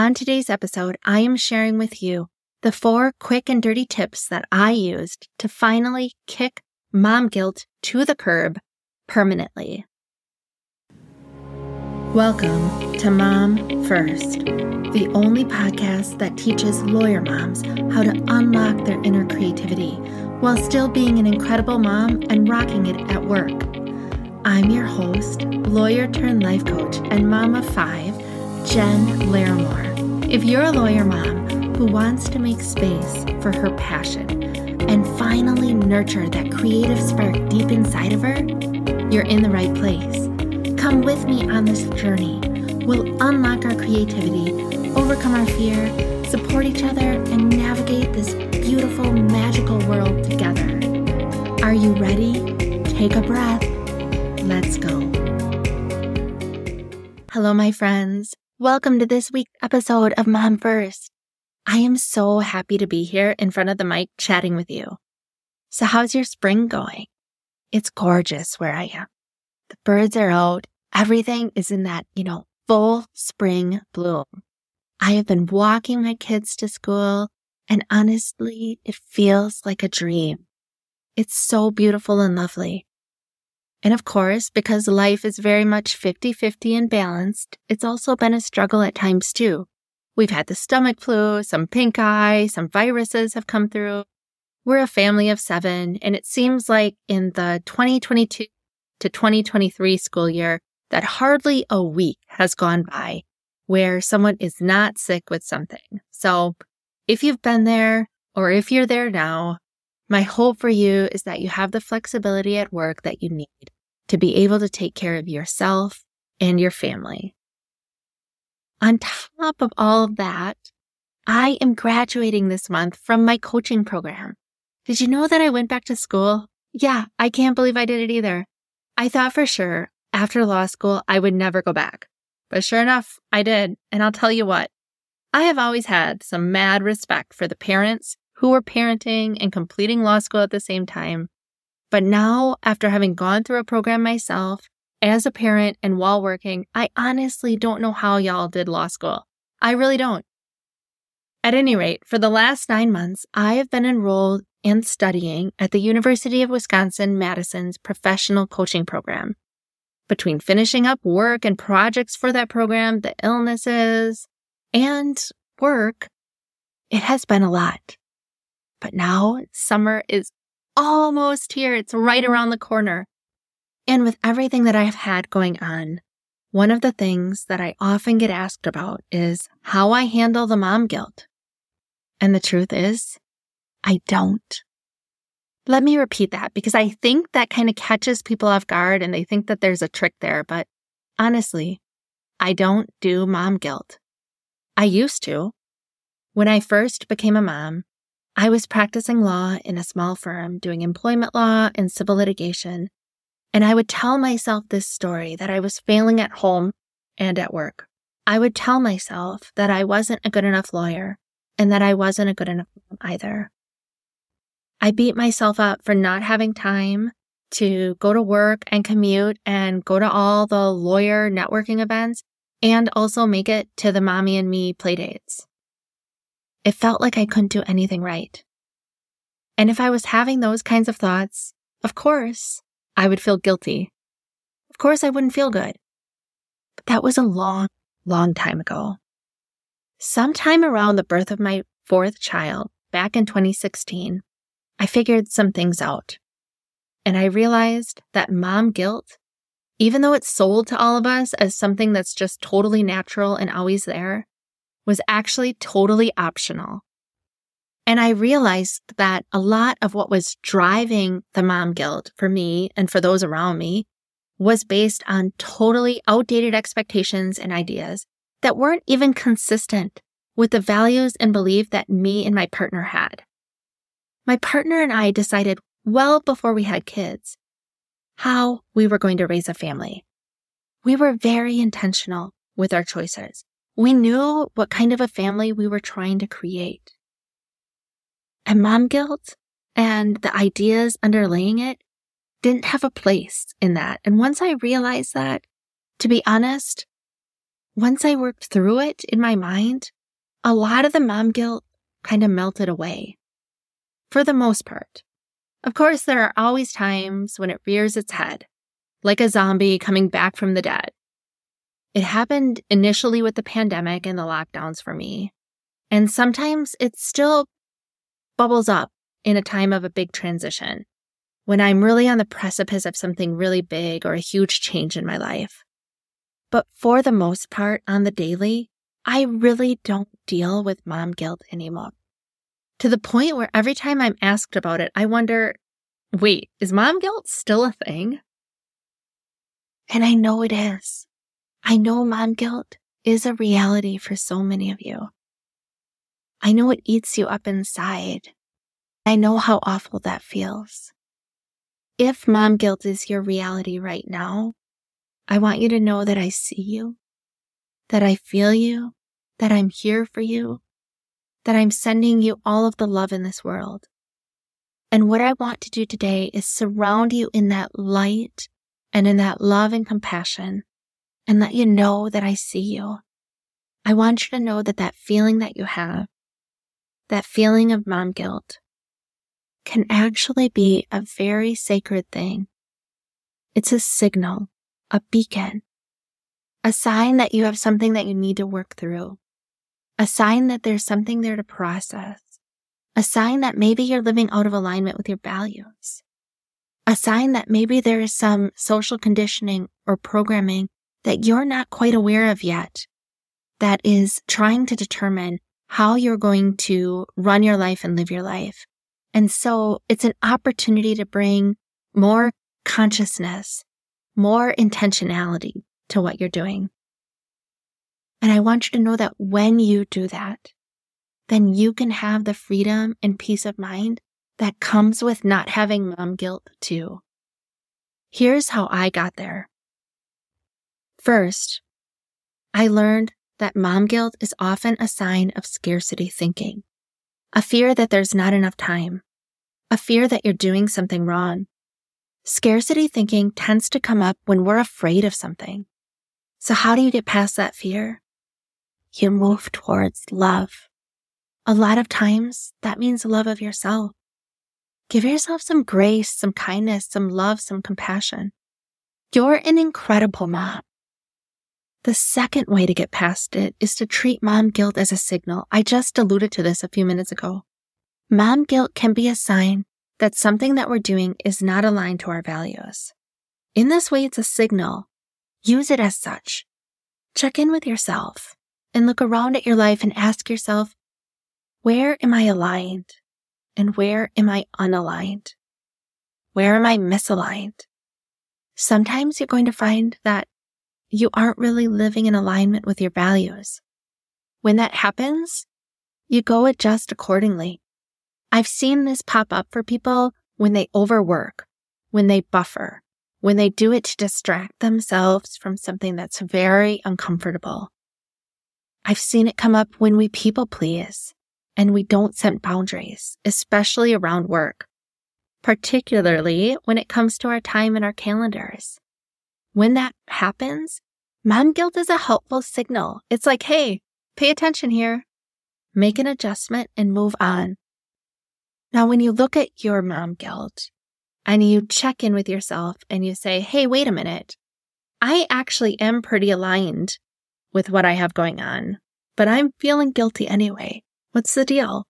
On today's episode, I am sharing with you the 4 quick and dirty tips that I used to finally kick mom guilt to the curb permanently. Welcome to Mom First, the only podcast that teaches lawyer moms how to unlock their inner creativity while still being an incredible mom and rocking it at work. I'm your host, lawyer turned life coach and mom of 5, Jen Larimore. If you're a lawyer mom who wants to make space for her passion and finally nurture that creative spark deep inside of her, you're in the right place. Come with me on this journey. We'll unlock our creativity, overcome our fear, support each other, and navigate this beautiful, magical world together. Are you ready? Take a breath. Let's go. Hello, my friends. Welcome to this week's episode of Mom First. I am so happy to be here in front of the mic chatting with you. So how's your spring going? It's gorgeous where I am. The birds are out. Everything is in that, full spring bloom. I have been walking my kids to school, and honestly, it feels like a dream. It's so beautiful and lovely. And of course, because life is very much 50-50 and balanced, it's also been a struggle at times too. We've had the stomach flu, some pink eye, some viruses have come through. We're a family of 7, and it seems like in the 2022 to 2023 school year that hardly a week has gone by where someone is not sick with something. So if you've been there or if you're there now, my hope for you is that you have the flexibility at work that you need to be able to take care of yourself and your family. On top of all of that, I am graduating this month from my coaching program. Did you know that I went back to school? Yeah, I can't believe I did it either. I thought for sure after law school I would never go back. But sure enough, I did. And I'll tell you what, I have always had some mad respect for the parents who were parenting and completing law school at the same time. But now, after having gone through a program myself, as a parent and while working, I honestly don't know how y'all did law school. I really don't. At any rate, for the last 9 months, I have been enrolled and studying at the University of Wisconsin-Madison's professional coaching program. Between finishing up work and projects for that program, the illnesses, and work, it has been a lot. But now summer is almost here. It's right around the corner. And with everything that I've had going on, one of the things that I often get asked about is how I handle the mom guilt. And the truth is, I don't. Let me repeat that because I think that kind of catches people off guard and they think that there's a trick there. But honestly, I don't do mom guilt. I used to. When I first became a mom, I was practicing law in a small firm doing employment law and civil litigation. And I would tell myself this story that I was failing at home and at work. I would tell myself that I wasn't a good enough lawyer and that I wasn't a good enough mom either. I beat myself up for not having time to go to work and commute and go to all the lawyer networking events and also make it to the mommy and me playdates. It felt like I couldn't do anything right. And if I was having those kinds of thoughts, of course, I would feel guilty. Of course, I wouldn't feel good. But that was a long, long time ago. Sometime around the birth of my 4th child, back in 2016, I figured some things out. And I realized that mom guilt, even though it's sold to all of us as something that's just totally natural and always there, was actually totally optional. And I realized that a lot of what was driving the mom guilt for me and for those around me was based on totally outdated expectations and ideas that weren't even consistent with the values and belief that me and my partner had. My partner and I decided well before we had kids how we were going to raise a family. We were very intentional with our choices. We knew what kind of a family we were trying to create. And mom guilt and the ideas underlaying it didn't have a place in that. And once I realized that, to be honest, once I worked through it in my mind, a lot of the mom guilt kind of melted away. For the most part. Of course, there are always times when it rears its head, like a zombie coming back from the dead. It happened initially with the pandemic and the lockdowns for me. And sometimes it still bubbles up in a time of a big transition, when I'm really on the precipice of something really big or a huge change in my life. But for the most part, on the daily, I really don't deal with mom guilt anymore. To the point where every time I'm asked about it, I wonder, wait, is mom guilt still a thing? And I know it is. I know mom guilt is a reality for so many of you. I know it eats you up inside. I know how awful that feels. If mom guilt is your reality right now, I want you to know that I see you, that I feel you, that I'm here for you, that I'm sending you all of the love in this world. And what I want to do today is surround you in that light and in that love and compassion, and let you know that I see you. I want you to know that that feeling that you have, that feeling of mom guilt, can actually be a very sacred thing. It's a signal, a beacon, a sign that you have something that you need to work through, a sign that there's something there to process, a sign that maybe you're living out of alignment with your values, a sign that maybe there is some social conditioning or programming that you're not quite aware of yet that is trying to determine how you're going to run your life and live your life. And so it's an opportunity to bring more consciousness, more intentionality to what you're doing. And I want you to know that when you do that, then you can have the freedom and peace of mind that comes with not having mom guilt too. Here's how I got there. First, I learned that mom guilt is often a sign of scarcity thinking, a fear that there's not enough time, a fear that you're doing something wrong. Scarcity thinking tends to come up when we're afraid of something. So how do you get past that fear? You move towards love. A lot of times, that means love of yourself. Give yourself some grace, some kindness, some love, some compassion. You're an incredible mom. The second way to get past it is to treat mom guilt as a signal. I just alluded to this a few minutes ago. Mom guilt can be a sign that something that we're doing is not aligned to our values. In this way, it's a signal. Use it as such. Check in with yourself and look around at your life and ask yourself, where am I aligned and where am I unaligned? Where am I misaligned? Sometimes you're going to find that you aren't really living in alignment with your values. When that happens, you go adjust accordingly. I've seen this pop up for people when they overwork, when they buffer, when they do it to distract themselves from something that's very uncomfortable. I've seen it come up when we people please and we don't set boundaries, especially around work, particularly when it comes to our time and our calendars. When that happens, mom guilt is a helpful signal. It's like, hey, pay attention here. Make an adjustment and move on. Now, when you look at your mom guilt and you check in with yourself and you say, hey, wait a minute, I actually am pretty aligned with what I have going on, but I'm feeling guilty anyway. What's the deal?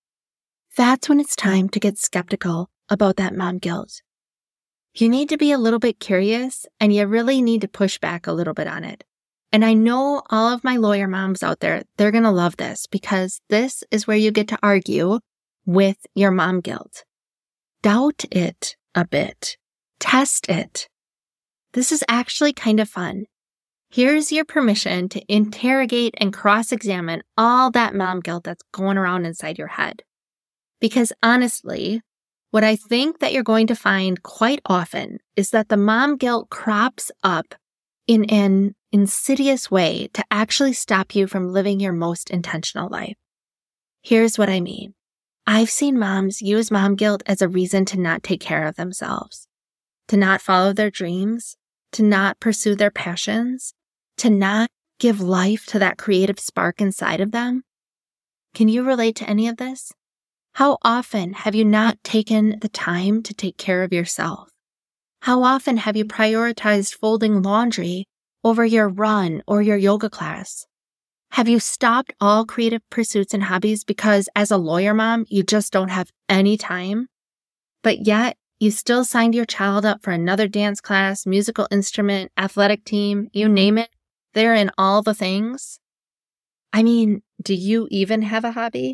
That's when it's time to get skeptical about that mom guilt. You need to be a little bit curious and you really need to push back a little bit on it. And I know all of my lawyer moms out there, they're going to love this because this is where you get to argue with your mom guilt. Doubt it a bit. Test it. This is actually kind of fun. Here's your permission to interrogate and cross-examine all that mom guilt that's going around inside your head. Because honestly, what I think that you're going to find quite often is that the mom guilt crops up in an insidious way to actually stop you from living your most intentional life. Here's what I mean. I've seen moms use mom guilt as a reason to not take care of themselves, to not follow their dreams, to not pursue their passions, to not give life to that creative spark inside of them? Can you relate to any of this? How often have you not taken the time to take care of yourself? How often have you prioritized folding laundry over your run or your yoga class? Have you stopped all creative pursuits and hobbies because as a lawyer mom, you just don't have any time? But yet, you still signed your child up for another dance class, musical instrument, athletic team, you name it. They're in all the things. I mean, do you even have a hobby?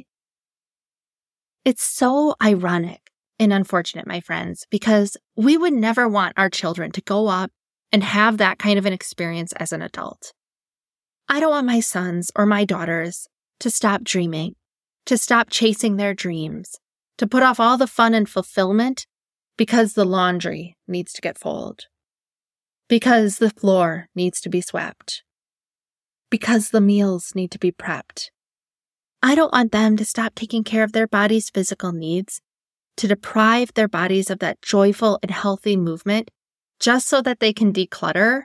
It's so ironic and unfortunate, my friends, because we would never want our children to go up and have that kind of an experience as an adult. I don't want my sons or my daughters to stop dreaming, to stop chasing their dreams, to put off all the fun and fulfillment because the laundry needs to get folded, because the floor needs to be swept, because the meals need to be prepped. I don't want them to stop taking care of their body's physical needs, to deprive their bodies of that joyful and healthy movement just so that they can declutter.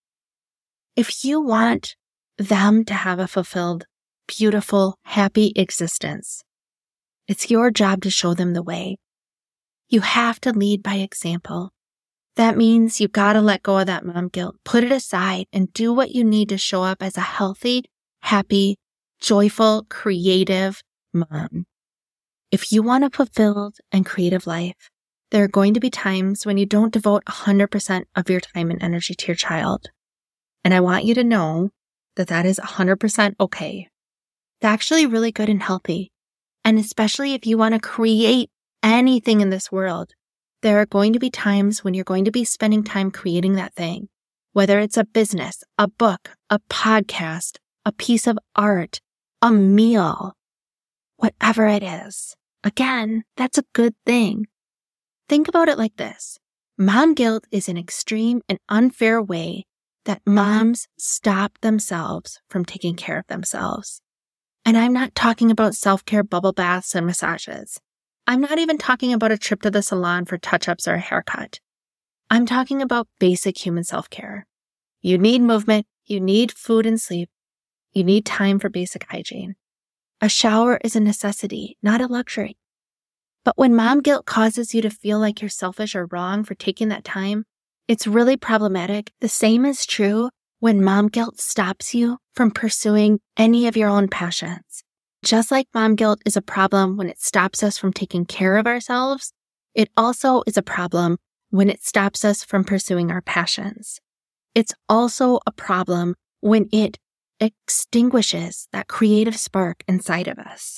If you want them to have a fulfilled, beautiful, happy existence, it's your job to show them the way. You have to lead by example. That means you've got to let go of that mom guilt, put it aside, and do what you need to show up as a healthy, happy, joyful, creative mom. If you want a fulfilled and creative life, there are going to be times when you don't devote 100% of your time and energy to your child. And I want you to know that that is 100% okay. It's actually really good and healthy. And especially if you want to create anything in this world, there are going to be times when you're going to be spending time creating that thing, whether it's a business, a book, a podcast, a piece of art, a meal, whatever it is. Again, that's a good thing. Think about it like this. Mom guilt is an extreme and unfair way that moms stop themselves from taking care of themselves. And I'm not talking about self-care bubble baths and massages. I'm not even talking about a trip to the salon for touch-ups or a haircut. I'm talking about basic human self-care. You need movement, you need food and sleep, you need time for basic hygiene. A shower is a necessity, not a luxury. But when mom guilt causes you to feel like you're selfish or wrong for taking that time, it's really problematic. The same is true when mom guilt stops you from pursuing any of your own passions. Just like mom guilt is a problem when it stops us from taking care of ourselves, it also is a problem when it stops us from pursuing our passions. It's also a problem when it extinguishes that creative spark inside of us.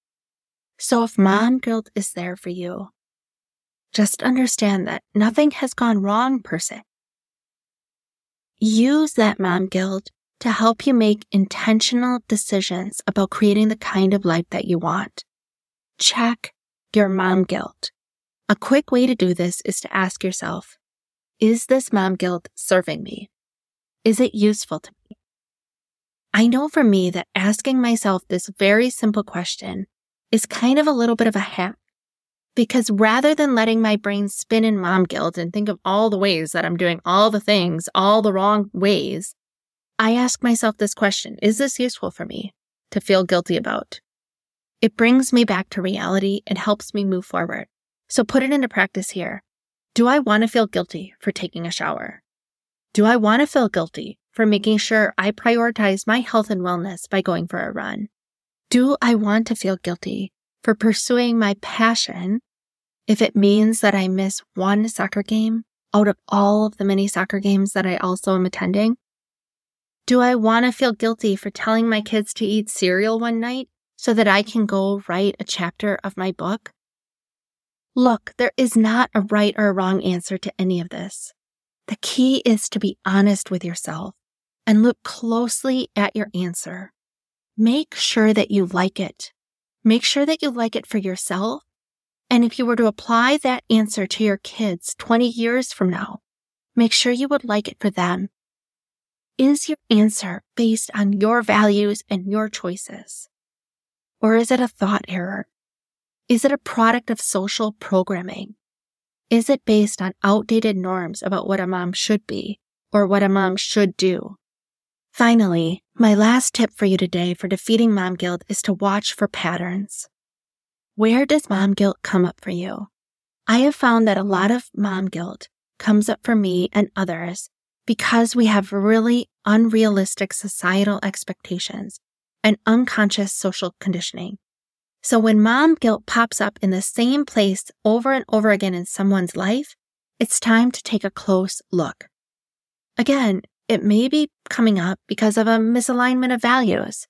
So if mom guilt is there for you, just understand that nothing has gone wrong per se. Use that mom guilt to help you make intentional decisions about creating the kind of life that you want. Check your mom guilt. A quick way to do this is to ask yourself, is this mom guilt serving me? Is it useful to me? I know for me that asking myself this very simple question is kind of a little bit of a hack, because rather than letting my brain spin in mom guilt and think of all the ways that I'm doing all the things, all the wrong ways, I ask myself this question, is this useful for me to feel guilty about? It brings me back to reality and helps me move forward. So put it into practice here. Do I want to feel guilty for taking a shower? Do I want to feel guilty for making sure I prioritize my health and wellness by going for a run? Do I want to feel guilty for pursuing my passion if it means that I miss one soccer game out of all of the many soccer games that I also am attending? Do I want to feel guilty for telling my kids to eat cereal one night so that I can go write a chapter of my book? Look, there is not a right or a wrong answer to any of this. The key is to be honest with yourself and look closely at your answer. Make sure that you like it. Make sure that you like it for yourself. And if you were to apply that answer to your kids 20 years from now, make sure you would like it for them. Is your answer based on your values and your choices? Or is it a thought error? Is it a product of social programming? Is it based on outdated norms about what a mom should be or what a mom should do? Finally, my last tip for you today for defeating mom guilt is to watch for patterns. Where does mom guilt come up for you? I have found that a lot of mom guilt comes up for me and others because we have really unrealistic societal expectations and unconscious social conditioning. So when mom guilt pops up in the same place over and over again in someone's life, it's time to take a close look. Again, it may be coming up because of a misalignment of values,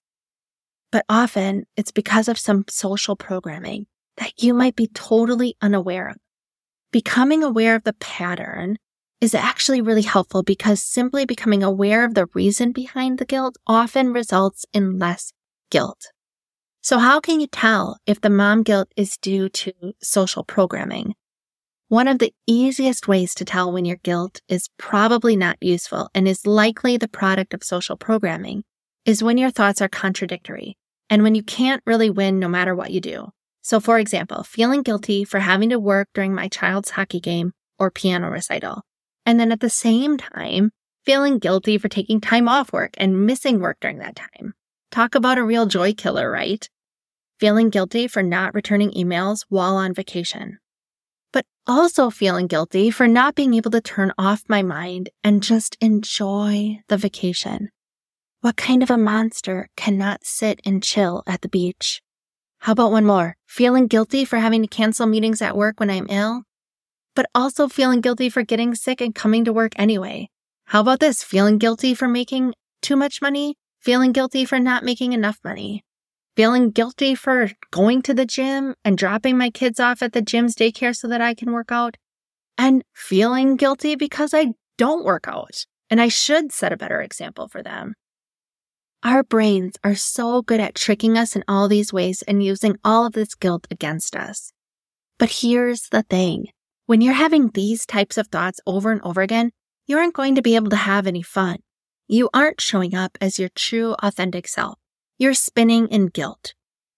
but often it's because of some social programming that you might be totally unaware of. Becoming aware of the pattern is actually really helpful because simply becoming aware of the reason behind the guilt often results in less guilt. So how can you tell if the mom guilt is due to social programming? One of the easiest ways to tell when your guilt is probably not useful and is likely the product of social programming is when your thoughts are contradictory and when you can't really win no matter what you do. So for example, feeling guilty for having to work during my child's hockey game or piano recital, and then at the same time, feeling guilty for taking time off work and missing work during that time. Talk about a real joy killer, right? Feeling guilty for not returning emails while on vacation. But also feeling guilty for not being able to turn off my mind and just enjoy the vacation. What kind of a monster cannot sit and chill at the beach? How about one more? Feeling guilty for having to cancel meetings at work when I'm ill, but also feeling guilty for getting sick and coming to work anyway. How about this? Feeling guilty for making too much money, feeling guilty for not making enough money, feeling guilty for going to the gym and dropping my kids off at the gym's daycare so that I can work out, and feeling guilty because I don't work out and I should set a better example for them. Our brains are so good at tricking us in all these ways and using all of this guilt against us. But here's the thing. When you're having these types of thoughts over and over again, you aren't going to be able to have any fun. You aren't showing up as your true, authentic self. You're spinning in guilt.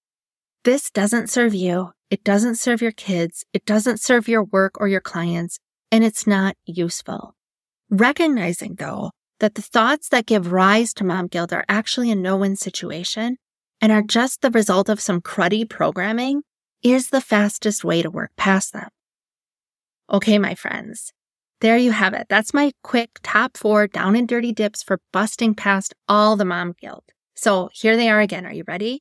This doesn't serve you. It doesn't serve your kids. It doesn't serve your work or your clients, and it's not useful. Recognizing, though, that the thoughts that give rise to mom guilt are actually a no-win situation and are just the result of some cruddy programming is the fastest way to work past them. Okay, my friends, there you have it. That's my quick top 4 down and dirty dips for busting past all the mom guilt. So here they are again. Are you ready?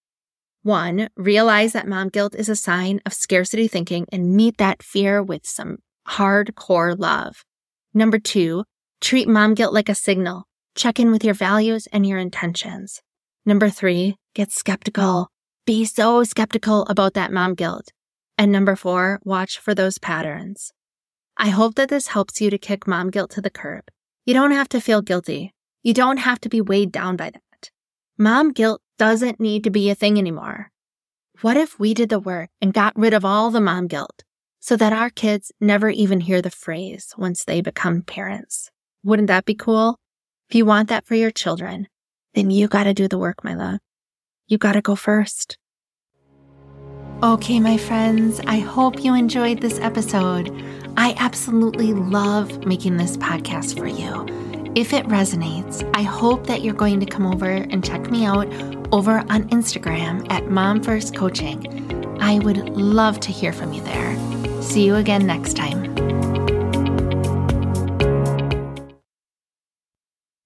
1, realize that mom guilt is a sign of scarcity thinking and meet that fear with some hardcore love. 2, treat mom guilt like a signal. Check in with your values and your intentions. 3, get skeptical. Be so skeptical about that mom guilt. And 4, watch for those patterns. I hope that this helps you to kick mom guilt to the curb. You don't have to feel guilty. You don't have to be weighed down by that. Mom guilt doesn't need to be a thing anymore. What if we did the work and got rid of all the mom guilt so that our kids never even hear the phrase once they become parents? Wouldn't that be cool? If you want that for your children, then you got to do the work, my love. You got to go first. Okay, my friends, I hope you enjoyed this episode. I absolutely love making this podcast for you. If it resonates, I hope that you're going to come over and check me out over on Instagram at Mom First Coaching. I would love to hear from you there. See you again next time.